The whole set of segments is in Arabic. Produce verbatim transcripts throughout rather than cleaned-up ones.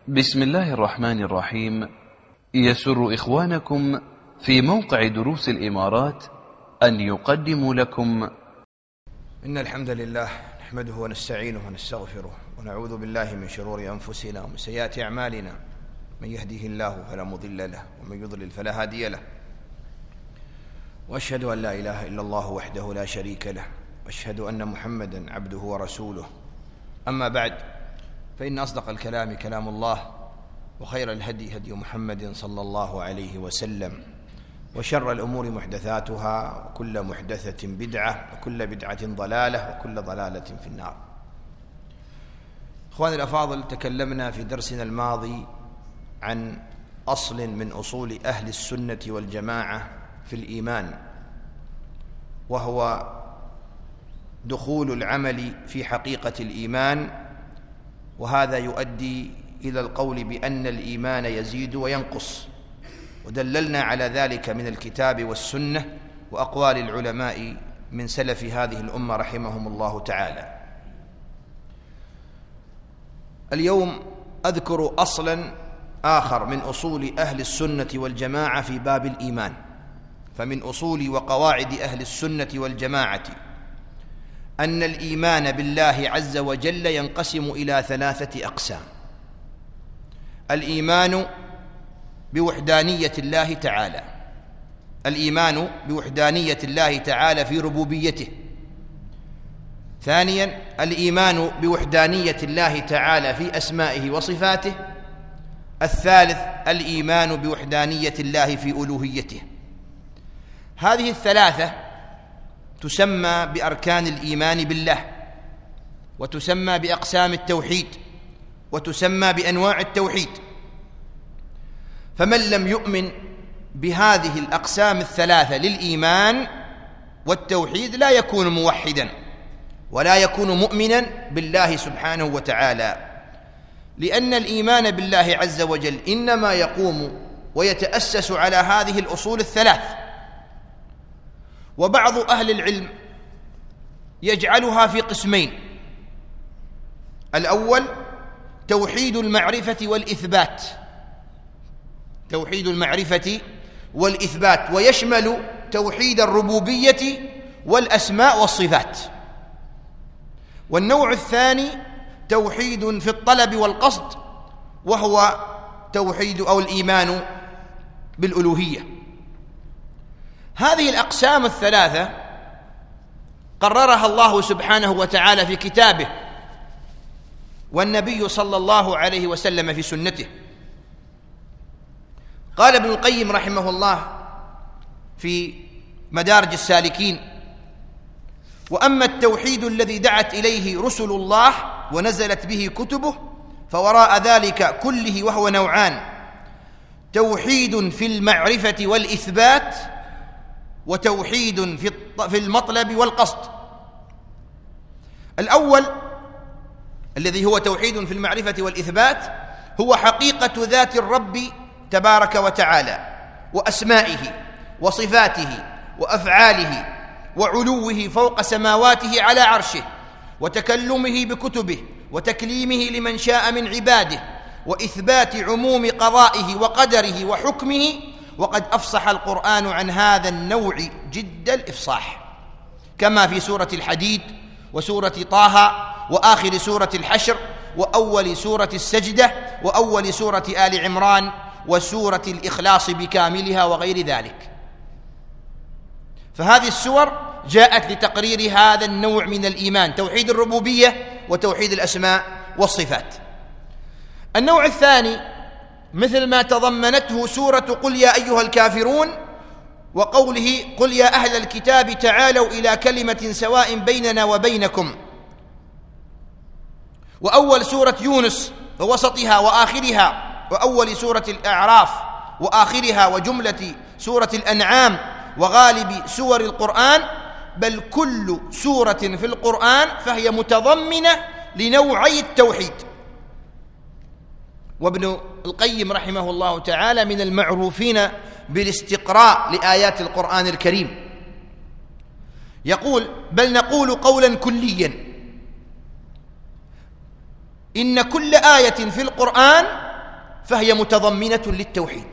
بسم الله الرحمن الرحيم. يسر إخوانكم في موقع دروس الإمارات أن يقدموا لكم إن الحمد لله نحمده ونستعينه ونستغفره ونعوذ بالله من شرور أنفسنا ومن سيئات أعمالنا، من يهده الله فلا مضل له ومن يضلل فلا هادي له، وأشهد أن لا إله إلا الله وحده لا شريك له، وأشهد أن محمدا عبده ورسوله. أما بعد، فإن أصدق الكلام كلام الله، وخير الهدي هدي محمد صلى الله عليه وسلم، وشر الأمور محدثاتها، وكل محدثة بدعة، وكل بدعة ضلالة، وكل ضلالة في النار. إخواني الأفاضل، تكلمنا في درسنا الماضي عن أصل من أصول أهل السنة والجماعة في الإيمان، وهو دخول العمل في حقيقة الإيمان، وهذا يؤدي إلى القول بأن الإيمان يزيد وينقص، ودللنا على ذلك من الكتاب والسنة وأقوال العلماء من سلف هذه الأمة رحمهم الله تعالى. اليوم أذكر أصلا آخر من أصول أهل السنة والجماعة في باب الإيمان. فمن أصول وقواعد أهل السنة والجماعة أن الإيمان بالله عز وجل ينقسم إلى ثلاثة أقسام: الإيمان بوحدانية الله تعالى، الإيمان بوحدانية الله تعالى في ربوبيته. ثانيا، الإيمان بوحدانية الله تعالى في أسمائه وصفاته. الثالث، الإيمان بوحدانية الله في ألوهيته. هذه الثلاثة تسمى بأركان الإيمان بالله، وتسمى بأقسام التوحيد، وتسمى بأنواع التوحيد. فمن لم يؤمن بهذه الأقسام الثلاثة للإيمان والتوحيد لا يكون موحدا، ولا يكون مؤمنا بالله سبحانه وتعالى، لأن الإيمان بالله عز وجل إنما يقوم ويتأسس على هذه الأصول الثلاث. وبعض أهل العلم يجعلها في قسمين: الأول توحيد المعرفة والإثبات، توحيد المعرفة والإثبات، ويشمل توحيد الربوبية والأسماء والصفات. والنوع الثاني توحيد في الطلب والقصد، وهو توحيد أو الإيمان بالألوهية. هذه الأقسام الثلاثة قررها الله سبحانه وتعالى في كتابه، والنبي صلى الله عليه وسلم في سنته. قال ابن القيم رحمه الله في مدارج السالكين: وأما التوحيد الذي دعت إليه رسل الله ونزلت به كتبه فوراء ذلك كله وهو نوعان: توحيد في المعرفة والإثبات، وتوحيد في المطلب والقصد. الأول الذي هو توحيد في المعرفة والإثبات هو حقيقة ذات الرب تبارك وتعالى، وأسمائه وصفاته وأفعاله، وعلوه فوق سماواته على عرشه، وتكلمه بكتبه، وتكليمه لمن شاء من عباده، وإثبات عموم قضائه وقدره وحكمه. وقد أفصح القرآن عن هذا النوع جد الإفصاح، كما في سورة الحديد، وسورة طه، وآخر سورة الحشر، وأول سورة السجدة، وأول سورة آل عمران، وسورة الإخلاص بكاملها، وغير ذلك. فهذه السور جاءت لتقرير هذا النوع من الإيمان: توحيد الربوبية وتوحيد الأسماء والصفات. النوع الثاني مثل ما تضمنته سورة قل يا أيها الكافرون، وقوله قل يا أهل الكتاب تعالوا إلى كلمة سواء بيننا وبينكم، وأول سورة يونس ووسطها وآخرها، وأول سورة الأعراف وآخرها، وجملة سورة الأنعام، وغالب سور القرآن، بل كل سورة في القرآن فهي متضمنة لنوعي التوحيد. وابن القيم رحمه الله تعالى من المعروفين بالاستقراء لآيات القرآن الكريم يقول: بل نقول قولا كليا إن كل آية في القرآن فهي متضمنة للتوحيد،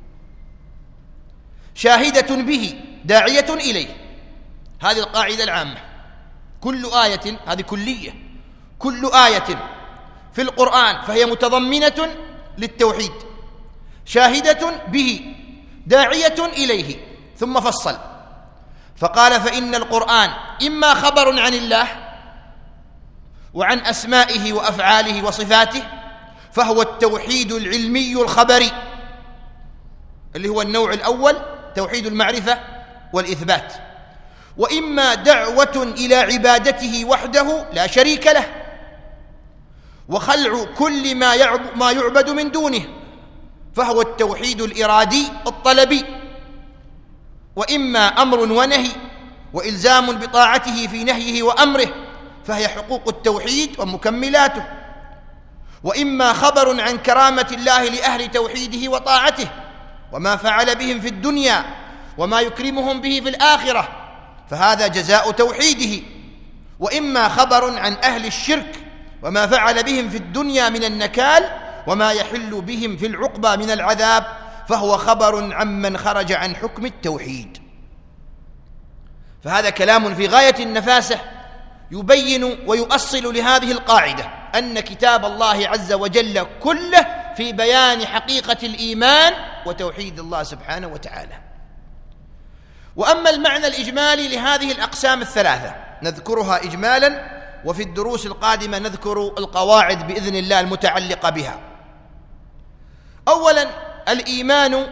شاهدة به داعية إليه. هذه القاعدة العامة. كل آية، هذه كلية، كل آية في القرآن فهي متضمنة للتوحيد، شاهدة به داعية إليه. ثم فصل فقال: فإن القرآن إما خبر عن الله وعن أسمائه وأفعاله وصفاته، فهو التوحيد العلمي الخبري اللي هو النوع الأول، توحيد المعرفة والإثبات، وإما دعوة إلى عبادته وحده لا شريك له، وخلع كل ما ما يعبد من دونه، فهو التوحيد الإرادي الطلبي، وإما أمر ونهي وإلزام بطاعته في نهيه وأمره، فهي حقوق التوحيد ومكملاته، وإما خبر عن كرامة الله لأهل توحيده وطاعته وما فعل بهم في الدنيا وما يكرمهم به في الآخرة، فهذا جزاء توحيده، وإما خبر عن أهل الشرك وما فعل بهم في الدنيا من النكال وما يحل بهم في العقبى من العذاب، فهو خبر عمن خرج عن حكم التوحيد. فهذا كلام في غاية النفاسة يبين ويؤصل لهذه القاعدة، أن كتاب الله عز وجل كله في بيان حقيقة الإيمان وتوحيد الله سبحانه وتعالى. وأما المعنى الإجمالي لهذه الأقسام الثلاثة نذكرها إجمالا، وفي الدروس القادمة نذكر القواعد بإذن الله المتعلقة بها. أولا، الإيمان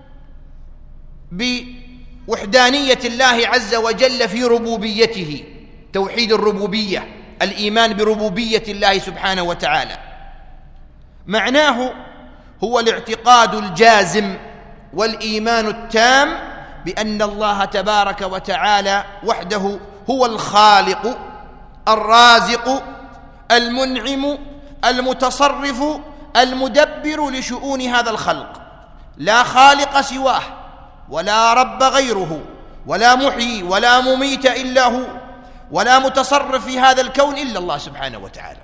بوحدانية الله عز وجل في ربوبيته، توحيد الربوبية، الإيمان بربوبية الله سبحانه وتعالى. معناه هو الاعتقاد الجازم والإيمان التام بأن الله تبارك وتعالى وحده هو الخالق الرازق المنعم المتصرف المدبر لشؤون هذا الخلق، لا خالق سواه ولا رب غيره ولا محيي ولا مميت إلا هو، ولا متصرف في هذا الكون إلا الله سبحانه وتعالى.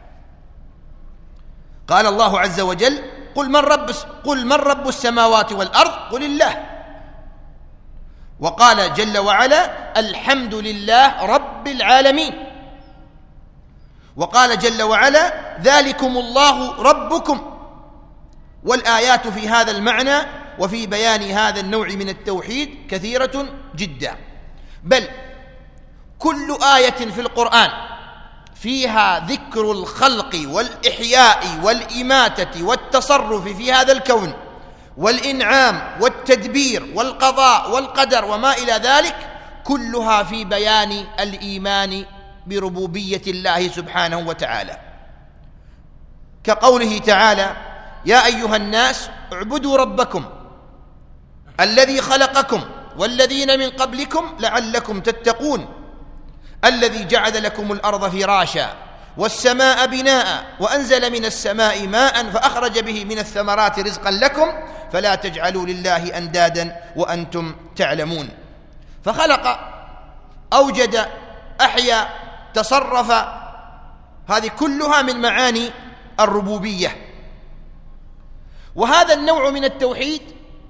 قال الله عز وجل: قل من رب, قل من رب السماوات والأرض قل الله. وقال جل وعلا: الحمد لله رب العالمين. وقال جل وعلا: ذلكم الله ربكم. والآيات في هذا المعنى وفي بيان هذا النوع من التوحيد كثيرة جدا، بل كل آية في القرآن فيها ذكر الخلق والإحياء والإماتة والتصرف في هذا الكون والإنعام والتدبير والقضاء والقدر وما إلى ذلك، كلها في بيان الإيمان بربوبية الله سبحانه وتعالى، كقوله تعالى: يا أيها الناس اعبدوا ربكم الذي خلقكم والذين من قبلكم لعلكم تتقون، الذي جعل لكم الأرض فراشا والسماء بناء وأنزل من السماء ماء فأخرج به من الثمرات رزقا لكم فلا تجعلوا لله أندادا وأنتم تعلمون. فخلق، أوجد، أحيا، تصرف، هذه كلها من معاني الربوبية. وهذا النوع من التوحيد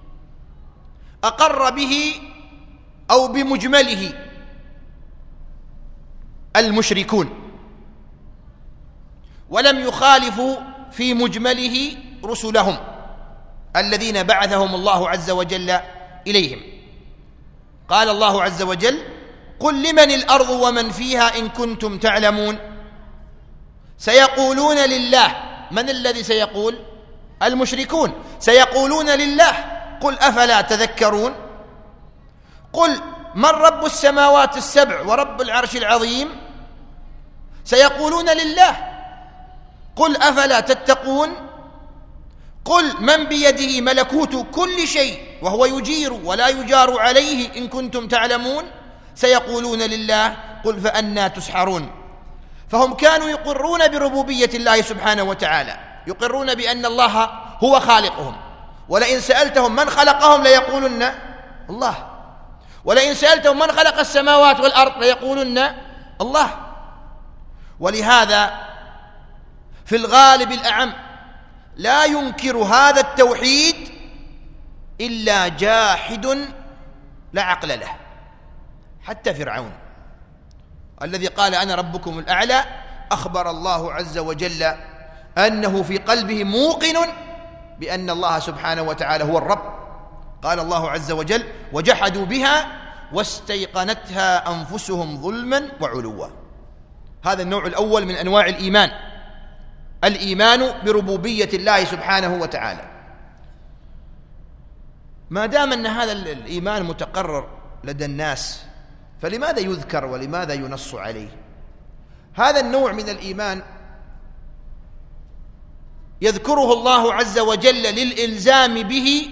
أقر به أو بمجمله المشركون، ولم يخالفوا في مجمله رسلهم الذين بعثهم الله عز وجل إليهم. قال الله عز وجل: قل لمن الأرض ومن فيها إن كنتم تعلمون. سيقولون لله. من الذي سيقول؟ المشركون. سيقولون لله. قل أفلا تذكرون. قل من رب السماوات السبع ورب العرش العظيم. سيقولون لله. قل أفلا تتقون. قل من بيده ملكوت كل شيء وهو يجير ولا يجار عليه إن كنتم تعلمون. سيقولون لله. قل فأنى تسحرون. فهم كانوا يقرون بربوبية الله سبحانه وتعالى، يقرون بأن الله هو خالقهم، ولئن سألتهم من خلقهم ليقولن الله، ولئن سألتهم من خلق السماوات والأرض ليقولن الله. ولهذا في الغالب الأعم لا ينكر هذا التوحيد إلا جاحد لا عقل له. حتى فرعون الذي قال أنا ربكم الأعلى أخبر الله عز وجل أنه في قلبه موقن بأن الله سبحانه وتعالى هو الرب. قال الله عز وجل وجحدوا بها واستيقنتها أنفسهم ظلما وعلوا. هذا النوع الأول من أنواع الإيمان، الإيمان بربوبية الله سبحانه وتعالى. ما دام أن هذا الإيمان متقرر لدى الناس فلماذا يذكر ولماذا ينص عليه؟ هذا النوع من الإيمان يذكره الله عز وجل للإلزام به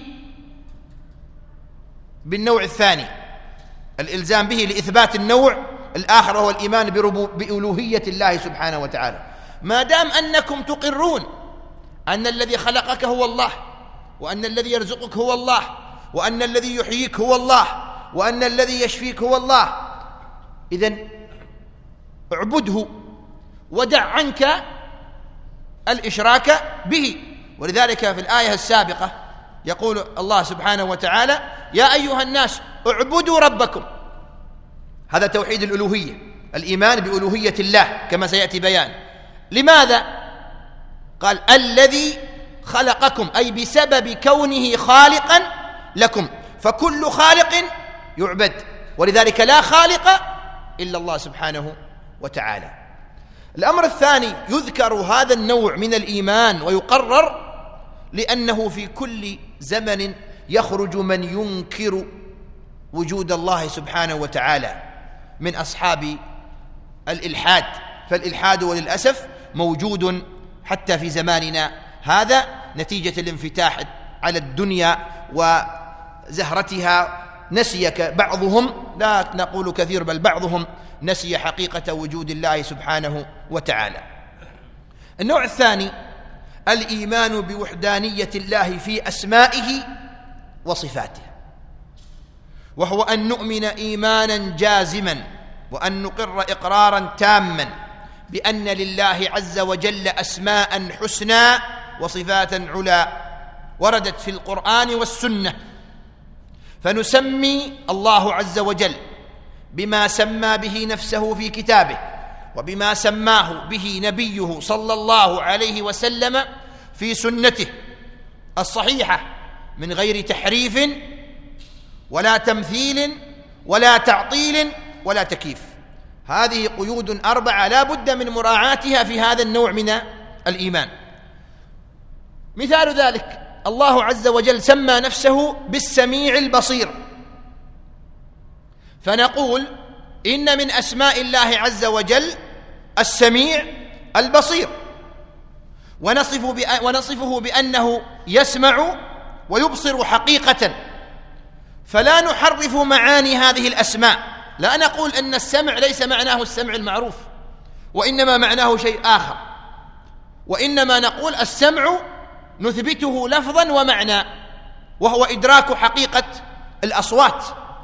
بالنوع الثاني، الإلزام به لإثبات النوع الآخر وهو الإيمان بألوهية الله سبحانه وتعالى. ما دام أنكم تقرون أن الذي خلقك هو الله، وأن الذي يرزقك هو الله، وأن الذي يحييك هو الله، وأن الذي يشفيك هو الله، إذن اعبده ودع عنك الإشراك به. ولذلك في الآية السابقة يقول الله سبحانه وتعالى يا أيها الناس اعبدوا ربكم. هذا توحيد الألوهية، الإيمان بألوهية الله كما سيأتي بيان. لماذا؟ قال الذي خلقكم، أي بسبب كونه خالقا لكم، فكل خالق يعبد، ولذلك لا خالق إلا الله سبحانه وتعالى. الأمر الثاني يذكر هذا النوع من الإيمان ويقرر لأنه في كل زمن يخرج من ينكر وجود الله سبحانه وتعالى من أصحاب الإلحاد، فالإلحاد وللأسف موجود حتى في زماننا هذا نتيجة الانفتاح على الدنيا وزهرتها. نسي بعضهم، لا نقول كثير بل بعضهم، نسي حقيقة وجود الله سبحانه وتعالى. النوع الثاني الإيمان بوحدانية الله في أسمائه وصفاته، وهو أن نؤمن إيمانا جازما وأن نقر إقرارا تاما بأن لله عز وجل أسماء حسنى وصفات علا وردت في القرآن والسنة، فنسمي الله عز وجل بما سمى به نفسه في كتابه وبما سماه به نبيه صلى الله عليه وسلم في سنته الصحيحة من غير تحريف ولا تمثيل ولا تعطيل ولا تكييف. هذه قيود أربعة لا بد من مراعاتها في هذا النوع من الإيمان. مثال ذلك الله عز وجل سمى نفسه بالسميع البصير، فنقول إن من أسماء الله عز وجل السميع البصير، ونصف ونصفه بأنه يسمع ويبصر حقيقة، فلا نحرف معاني هذه الأسماء. لا نقول أن السمع ليس معناه السمع المعروف وإنما معناه شيء آخر، وإنما نقول السمع نثبته لفظا ومعنى، وهو إدراك حقيقة الأصوات،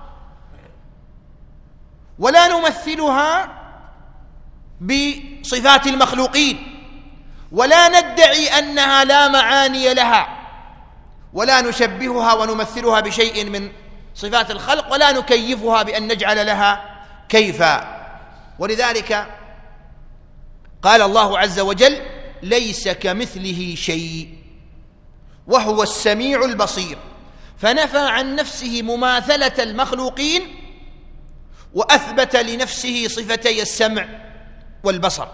ولا نمثلها بصفات المخلوقين، ولا ندعي أنها لا معاني لها، ولا نشبهها ونمثلها بشيء من صفات الخلق، ولا نكيفها بأن نجعل لها كيفا. ولذلك قال الله عز وجل ليس كمثله شيء وهو السميع البصير، فنفى عن نفسه مماثلة المخلوقين وأثبت لنفسه صفتي السمع والبصر.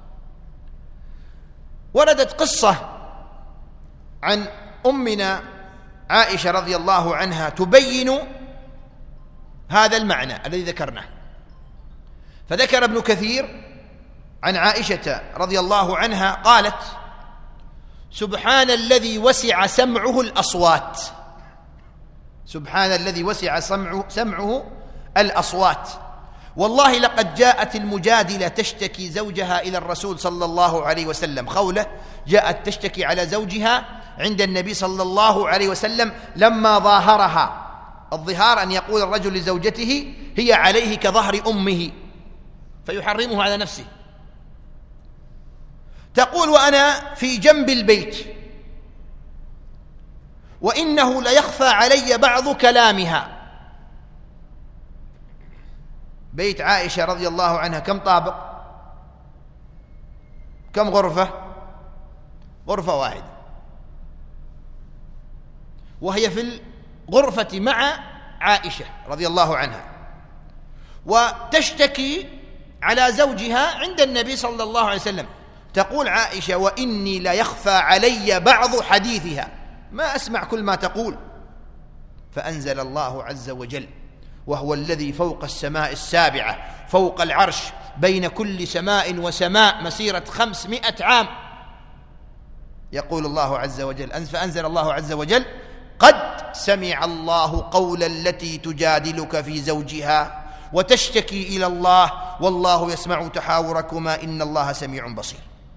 وردت قصة عن أمنا عائشة رضي الله عنها تبين هذا المعنى الذي ذكرناه. فذكر ابن كثير عن عائشة رضي الله عنها قالت سبحان الذي وسع سمعه الأصوات، سبحان الذي وسع سمعه, سمعه الأصوات، والله لقد جاءت المجادلة تشتكي زوجها إلى الرسول صلى الله عليه وسلم. خولة جاءت تشتكي على زوجها عند النبي صلى الله عليه وسلم لما ظاهرها. الظهار أن يقول الرجل لزوجته هي عليه كظهر أمه فيحرمه على نفسه. تقول وأنا في جنب البيت وإنه ليخفى علي بعض كلامها. بيت عائشة رضي الله عنها كم طابق؟ كم غرفة؟ غرفة واحدة، وهي في الغرفة مع عائشة رضي الله عنها، وتشتكي على زوجها عند النبي صلى الله عليه وسلم. تقول عائشة: وإني ليخفى علي بعض حديثها، ما أسمع كل ما تقول. فأنزل الله عز وجل: وهو الذي فوق السماء السابعة فوق العرش بين كل سماء وسماء مسيرة خمسمائة عام. يقول الله عز وجل: فأنزل الله عز وجل: قد سمع الله قول التي تجادلك في زوجها وتشتكي إلى الله والله يسمع تحاوركما إن الله سميع بصير.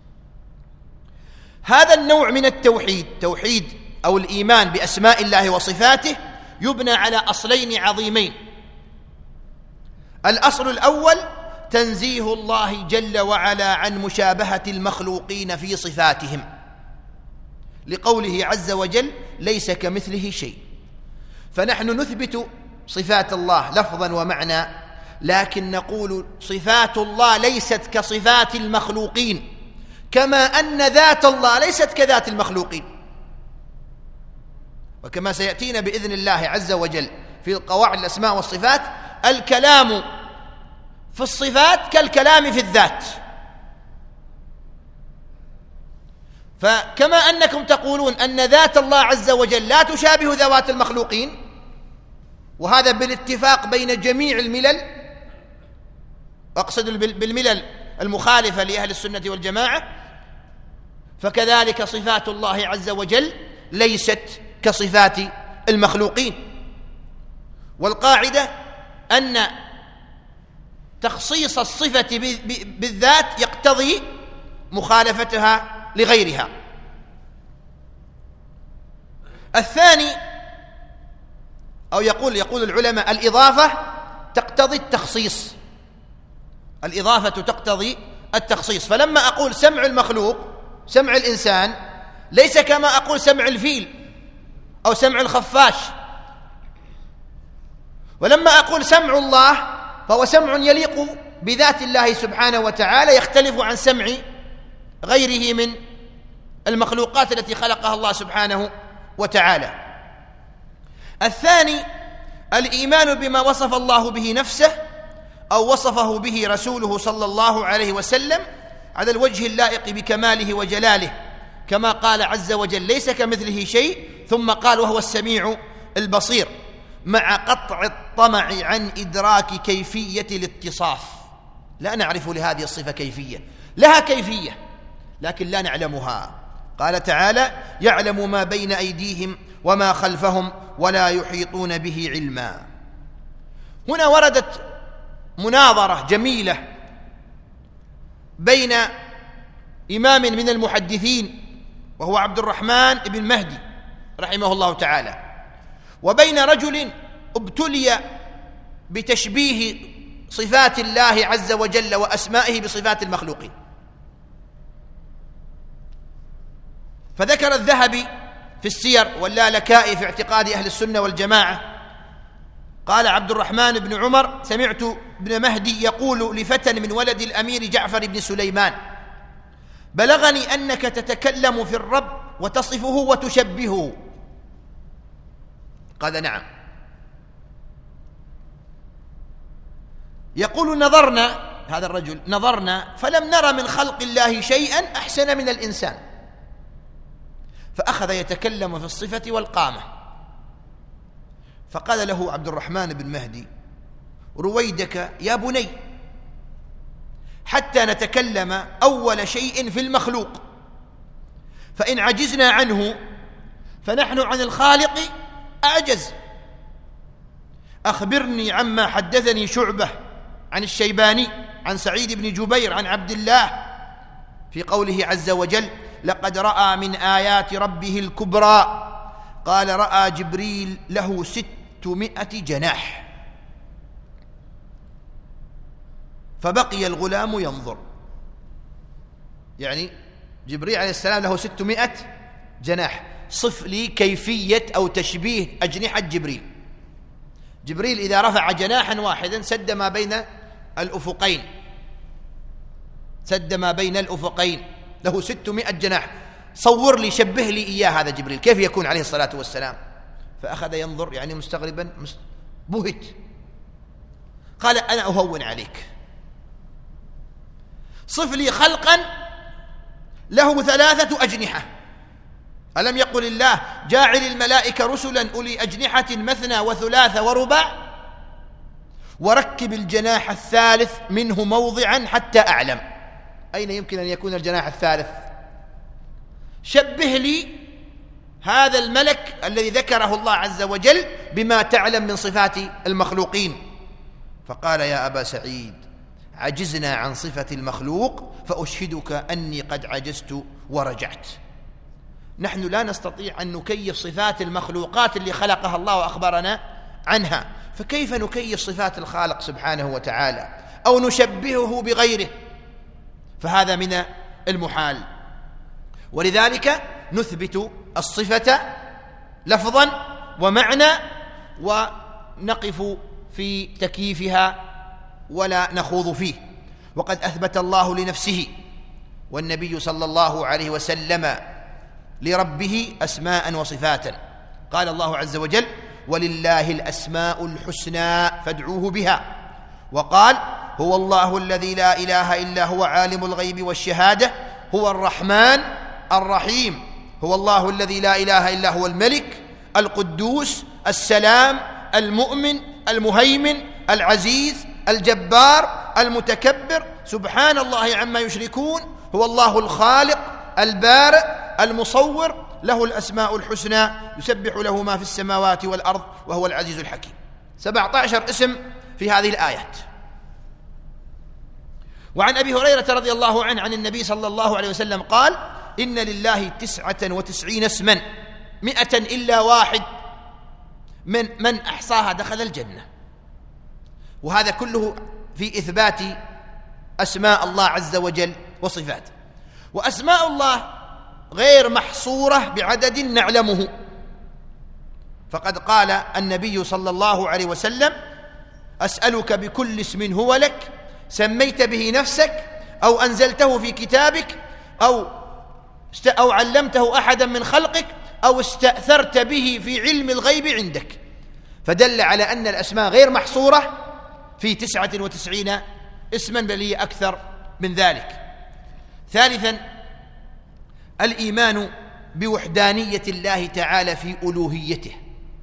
هذا النوع من التوحيد، توحيد أو الإيمان بأسماء الله وصفاته، يبنى على أصلين عظيمين. الأصل الأول تنزيه الله جل وعلا عن مشابهة المخلوقين في صفاتهم، لقوله عز وجل: ليس كمثله شيء. فنحن نثبت صفات الله لفظا ومعنى، لكن نقول صفات الله ليست كصفات المخلوقين، كما أن ذات الله ليست كذات المخلوقين. وكما سيأتينا بإذن الله عز وجل في قواعد الأسماء والصفات، الكلام في الصفات كالكلام في الذات. فكما أنكم تقولون أن ذات الله عز وجل لا تشابه ذوات المخلوقين، وهذا بالاتفاق بين جميع الملل، أقصد بالملل المخالفة لأهل السنة والجماعة، فكذلك صفات الله عز وجل ليست كصفات المخلوقين. والقاعدة أن تخصيص الصفة بالذات يقتضي مخالفتها لغيرها. الثاني، أو يقول يقول العلماء: الإضافة تقتضي التخصيص، الإضافة تقتضي التخصيص. فلما أقول سمع المخلوق، سمع الإنسان، ليس كما أقول سمع الفيل أو سمع الخفاش. ولما أقول سمع الله فهو سمع يليق بذات الله سبحانه وتعالى، يختلف عن سمع غيره من المخلوقات التي خلقها الله سبحانه وتعالى. الثاني الإيمان بما وصف الله به نفسه أو وصفه به رسوله صلى الله عليه وسلم على الوجه اللائق بكماله وجلاله، كما قال عز وجل: ليس كمثله شيء، ثم قال: وهو السميع البصير، مع قطع الطمع عن إدراك كيفية الاتصاف. لا نعرف لهذه الصفة كيفية، لها كيفية لكن لا نعلمها. قال تعالى: يعلم ما بين أيديهم وما خلفهم ولا يحيطون به علما. هنا وردت مناظرة جميلة بين إمام من المحدثين وهو عبد الرحمن بن مهدي رحمه الله تعالى، وبين رجل ابتلي بتشبيه صفات الله عز وجل وأسمائه بصفات المخلوقين. فذكر الذهبي في السير واللالكائي في اعتقاد أهل السنة والجماعة، قال عبد الرحمن بن عمر: سمعت ابن مهدي يقول لفتى من ولد الأمير جعفر بن سليمان: بلغني أنك تتكلم في الرب وتصفه وتشبهه. قال: نعم. يقول: نظرنا، هذا الرجل، نظرنا فلم نرى من خلق الله شيئا أحسن من الإنسان. فأخذ يتكلم في الصفة والقامة، فقال له عبد الرحمن بن مهدي: رويدك يا بني، حتى نتكلم أول شيء في المخلوق، فإن عجزنا عنه فنحن عن الخالق أعجز. أخبرني عما حدثني شعبة عن الشيباني عن سعيد بن جبير عن عبد الله في قوله عز وجل: لقد رأى من آيات ربه الكبرى. قال: رأى جبريل له ستمائة جناح. فبقي الغلام ينظر، يعني جبريل عليه السلام له ستمائة جناح، صف لي كيفية أو تشبيه أجنحة جبريل. جبريل إذا رفع جناحا واحدا سد ما بين الأفقين، سد ما بين الأفقين، له ستمائة جناح. صور لي، شبه لي إياه هذا جبريل كيف يكون عليه الصلاة والسلام. فأخذ ينظر يعني مستغربا بهت. قال أنا أهون عليك، صف لي خلقا له ثلاثة أجنحة. ألم يقل الله جاعل الملائكة رسلا أولي أجنحة مثنى وثلاث ورباع، وركب الجناح الثالث منه موضعا حتى أعلم. أين يمكن أن يكون الجناح الثالث؟ شبه لي هذا الملك الذي ذكره الله عز وجل بما تعلم من صفات المخلوقين. فقال يا أبا سعيد عجزنا عن صفة المخلوق فأشهدك أني قد عجزت ورجعت. نحن لا نستطيع أن نكيف صفات المخلوقات اللي خلقها الله وأخبرنا عنها، فكيف نكيف صفات الخالق سبحانه وتعالى أو نشبهه بغيره؟ فهذا من المحال. ولذلك نثبت الصفة لفظا ومعنى ونقف في تكييفها ولا نخوض فيه. وقد أثبت الله لنفسه والنبي صلى الله عليه وسلم لربه أسماء وصفاتا. قال الله عز وجل ولله الأسماء الحسنى فادعوه بها. وقال هو الله الذي لا إله إلا هو عالم الغيب والشهادة هو الرحمن الرحيم. هو الله الذي لا إله إلا هو الملك القدوس السلام المؤمن المهيمن العزيز الجبار المتكبر سبحان الله عما يشركون. هو الله الخالق البارئ المصور له الأسماء الحسنى يسبح له ما في السماوات والأرض وهو العزيز الحكيم. سبعة عشر اسم في هذه الآيات. وعن أبي هريرة رضي الله عنه عن النبي صلى الله عليه وسلم قال إن لله تسعة وتسعين اسما مئة إلا واحد من من أحصاها دخل الجنة. وهذا كله في إثبات أسماء الله عز وجل وصفاته. وأسماء الله غير محصورة بعدد نعلمه، فقد قال النبي صلى الله عليه وسلم أسألك بكل اسم هو لك سميت به نفسك أو أنزلته في كتابك أو أو علمته أحدا من خلقك أو استأثرت به في علم الغيب عندك. فدل على أن الأسماء غير محصورة في تسعة وتسعين اسما بل هي أكثر من ذلك. ثالثا الإيمان بوحدانية الله تعالى في ألوهيته،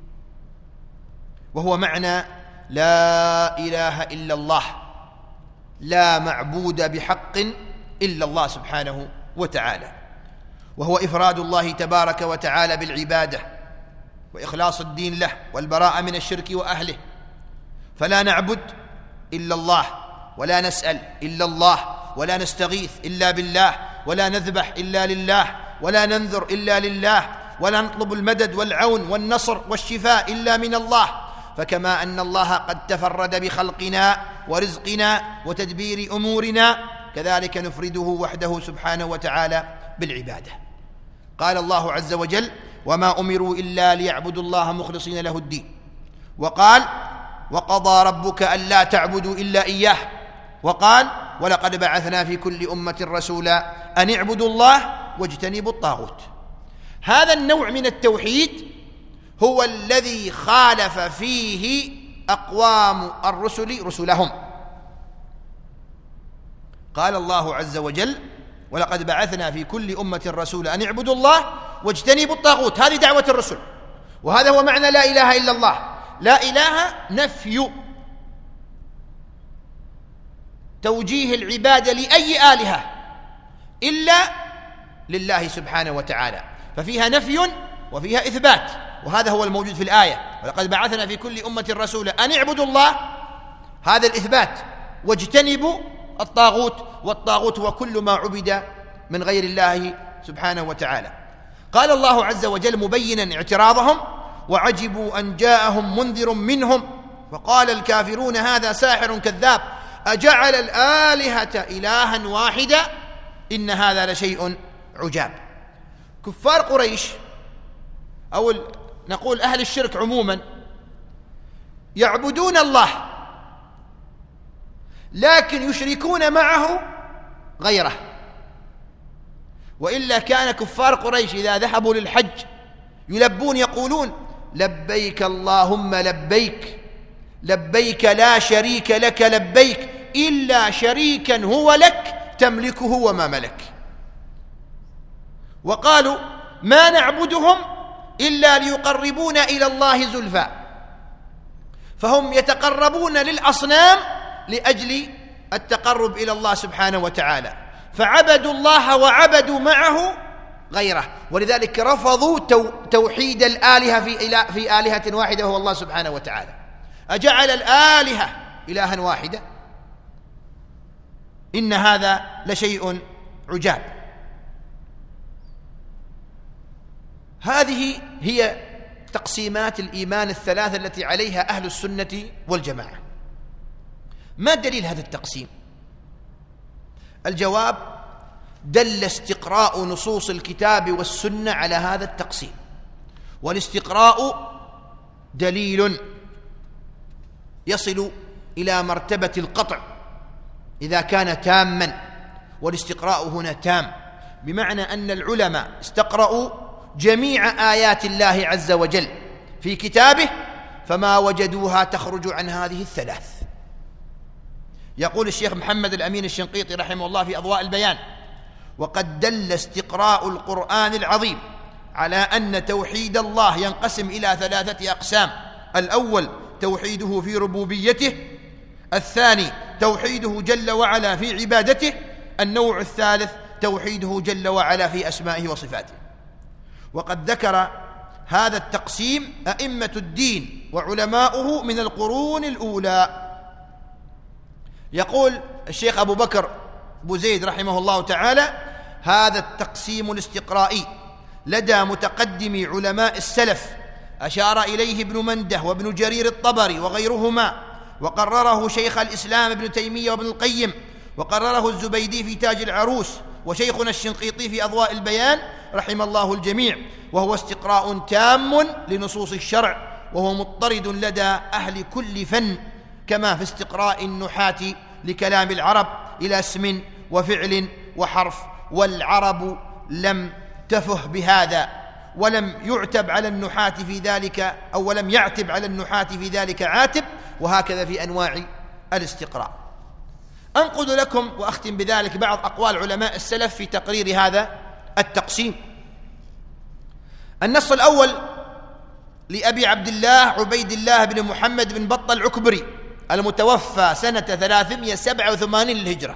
وهو معنى لا إله إلا الله، لا معبود بحق إلا الله سبحانه وتعالى، وهو إفراد الله تبارك وتعالى بالعبادة وإخلاص الدين له والبراءة من الشرك وأهله. فلا نعبد إلا الله ولا نسأل إلا الله ولا نستغيث إلا بالله ولا نذبح إلا لله ولا ننذر إلا لله ولا نطلب المدد والعون والنصر والشفاء إلا من الله. فكما أن الله قد تفرد بخلقنا ورزقنا وتدبير أمورنا كذلك نفرده وحده سبحانه وتعالى بالعبادة. قال الله عز وجل وما أمروا إلا ليعبدوا الله مخلصين له الدين. وقال وقضى ربك ألا تعبدوا إلا إياه. وقال ولقد بعثنا في كل أمة رسولا أن اعبدوا الله واجتنبوا الطاغوت. هذا النوع من التوحيد هو الذي خالف فيه أقوام الرسل رسلهم. قال الله عز وجل ولقد بعثنا في كل أمة رسولا أن اعبدوا الله واجتنبوا الطاغوت. هذه دعوة الرسل، وهذا هو معنى لا إله إلا الله. لا إله نفي توجيه العبادة لأي آلهة إلا لله سبحانه وتعالى، ففيها نفي وفيها إثبات، وهذا هو الموجود في الآية ولقد بعثنا في كل أمة رسولا أن اعبدوا الله، هذا الإثبات، واجتنبوا الطاغوت، والطاغوت هو كل ما عبد من غير الله سبحانه وتعالى. قال الله عز وجل مبينا اعتراضهم وعجبوا أن جاءهم منذر منهم وقال الكافرون هذا ساحر كذاب أجعل الآلهة إلها واحدا إن هذا لشيء عجاب. كفار قريش أو نقول أهل الشرك عموما يعبدون الله لكن يشركون معه غيره. وإلا كان كفار قريش إذا ذهبوا للحج يلبون يقولون لبيك اللهم لبيك لبيك لا شريك لك لبيك إلا شريكا هو لك تملكه وما ملك. وقالوا ما نعبدهم إلا ليقربونا إلى الله زلفى، فهم يتقربون للأصنام لأجل التقرب إلى الله سبحانه وتعالى، فعبدوا الله وعبدوا معه غيره، ولذلك رفضوا توحيد الآلهة في في آلهة واحدة وهو الله سبحانه وتعالى. أجعل الآلهة إلها واحدة؟ إن هذا لشيء عجاب. هذه هي تقسيمات الإيمان الثلاثة التي عليها أهل السنة والجماعة. ما دليل هذا التقسيم؟ الجواب: دل استقراء نصوص الكتاب والسنة على هذا التقسيم، والاستقراء دليل يصل إلى مرتبة القطع إذا كان تاما، والاستقراء هنا تام، بمعنى أن العلماء استقرأوا جميع آيات الله عز وجل في كتابه فما وجدوها تخرج عن هذه الثلاث. يقول الشيخ محمد الأمين الشنقيطي رحمه الله في أضواء البيان: وقد دل استقراء القرآن العظيم على أن توحيد الله ينقسم إلى ثلاثة أقسام: الأول توحيده في ربوبيته، الثاني توحيده جل وعلا في عبادته، النوع الثالث توحيده جل وعلا في أسمائه وصفاته. وقد ذكر هذا التقسيم أئمة الدين وعلماؤه من القرون الأولى. يقول الشيخ أبو بكر أبو زيد رحمه الله تعالى: هذا التقسيم الاستقرائي لدى متقدم علماء السلف أشار إليه ابن منده وابن جرير الطبري وغيرهما، وقرره شيخ الإسلام ابن تيمية وابن القيم، وقرره الزبيدي في تاج العروس، وشيخنا الشنقيطي في أضواء البيان رحم الله الجميع، وهو استقراء تام لنصوص الشرع، وهو مضطرد لدى أهل كل فن، كما في استقراء النحاة لكلام العرب إلى اسم وفعل وحرف، والعرب لم تفه بهذا، ولم يعتب على النحاة في ذلك، أو ولم يعتب على النحاة في ذلك عاتب، وهكذا في أنواع الاستقراء. أنقل لكم وأختم بذلك بعض أقوال علماء السلف في تقرير هذا التقسيم. النص الأول لأبي عبد الله عبيد الله بن محمد بن بطة العكبري المتوفى سنة ثلاثمائة وسبعة وثمانين للهجرة،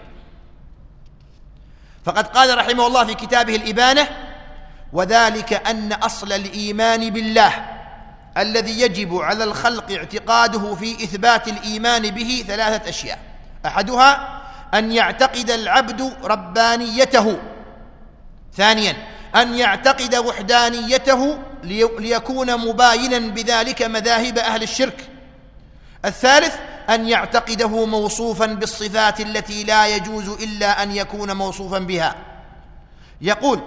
فقد قال رحمه الله في كتابه الإبانة: وذلك أن أصل الإيمان بالله الذي يجب على الخلق اعتقاده في إثبات الإيمان به ثلاثة أشياء: أحدها أن يعتقد العبد ربانيته، ثانيا أن يعتقد وحدانيته ليكون مباينا بذلك مذاهب أهل الشرك، الثالث أن يعتقده موصوفا بالصفات التي لا يجوز إلا أن يكون موصوفا بها. يقول: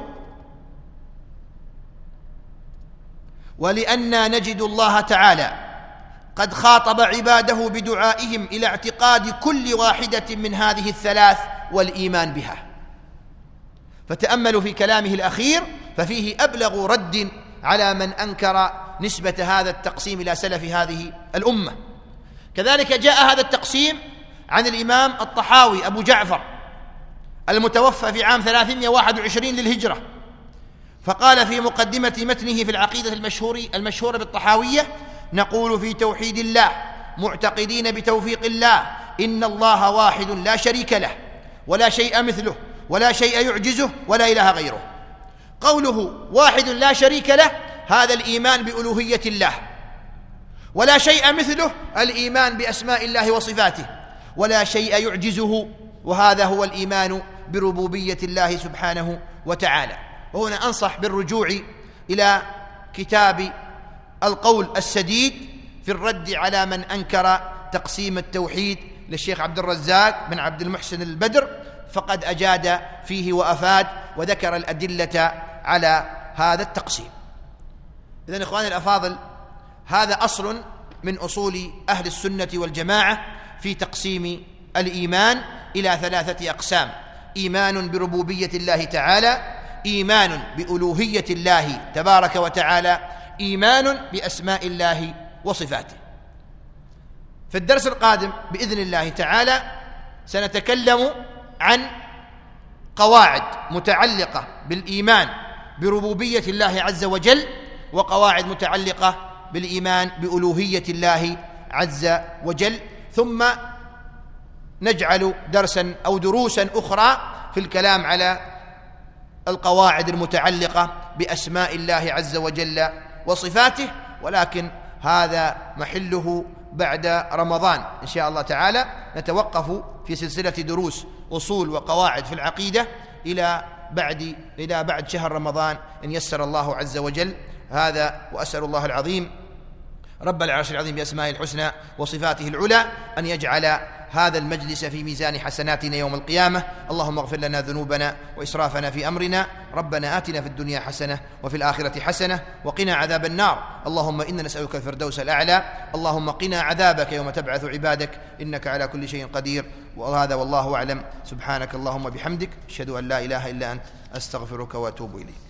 ولأننا نجد الله تعالى قد خاطب عباده بدعائهم إلى اعتقاد كل واحدة من هذه الثلاث والإيمان بها. فتأملوا في كلامه الأخير، ففيه أبلغ رد على من أنكر نسبة هذا التقسيم إلى سلف هذه الأمة. كذلك جاء هذا التقسيم عن الإمام الطحاوي أبو جعفر المتوفى في عام ثلاثمائة وواحد وعشرين للهجرة، فقال في مقدمة متنه في العقيدة المشهور المشهورة بالطحاوية: نقول في توحيد الله معتقدين بتوفيق الله إن الله واحد لا شريك له ولا شيء مثله ولا شيء يعجزه ولا إله غيره. قوله واحد لا شريك له هذا الإيمان بألوهية الله، ولا شيء مثله الإيمان بأسماء الله وصفاته، ولا شيء يعجزه، وهذا هو الإيمان بربوبية الله سبحانه وتعالى. وهنا أنصح بالرجوع إلى كتاب القول السديد في الرد على من أنكر تقسيم التوحيد للشيخ عبد الرزاق بن عبد المحسن البدر، فقد أجاد فيه وأفاد وذكر الأدلة على هذا التقسيم. إذن إخواني الأفاضل، هذا أصل من أصول أهل السنة والجماعة في تقسيم الإيمان إلى ثلاثة أقسام: إيمان بربوبية الله تعالى، إيمان بألوهية الله تبارك وتعالى، إيمان بأسماء الله وصفاته. في الدرس القادم بإذن الله تعالى سنتكلم عن قواعد متعلقة بالإيمان بربوبية الله عز وجل، وقواعد متعلقة بالإيمان بألوهية الله عز وجل، ثم نجعل درسا أو دروسا أخرى في الكلام على القواعد المتعلقة بأسماء الله عز وجل وصفاته، ولكن هذا محله بعد رمضان إن شاء الله تعالى. نتوقف في سلسلة دروس أصول وقواعد في العقيدة إلى بعد إلى بعد شهر رمضان إن يسر الله عز وجل. هذا، وأسأل الله العظيم رب العرش العظيم بأسمائه الحسنى وصفاته العلى أن يجعل هذا المجلس في ميزان حسناتنا يوم القيامة. اللهم اغفر لنا ذنوبنا وإسرافنا في أمرنا، ربنا آتنا في الدنيا حسنة وفي الآخرة حسنة وقنا عذاب النار. اللهم إنا نسألك الفردوس الأعلى. اللهم قنا عذابك يوم تبعث عبادك، إنك على كل شيء قدير. وهذا والله أعلم. سبحانك اللهم بحمدك، أشهد أن لا إله إلا أنت، أستغفرك وأتوب إليك.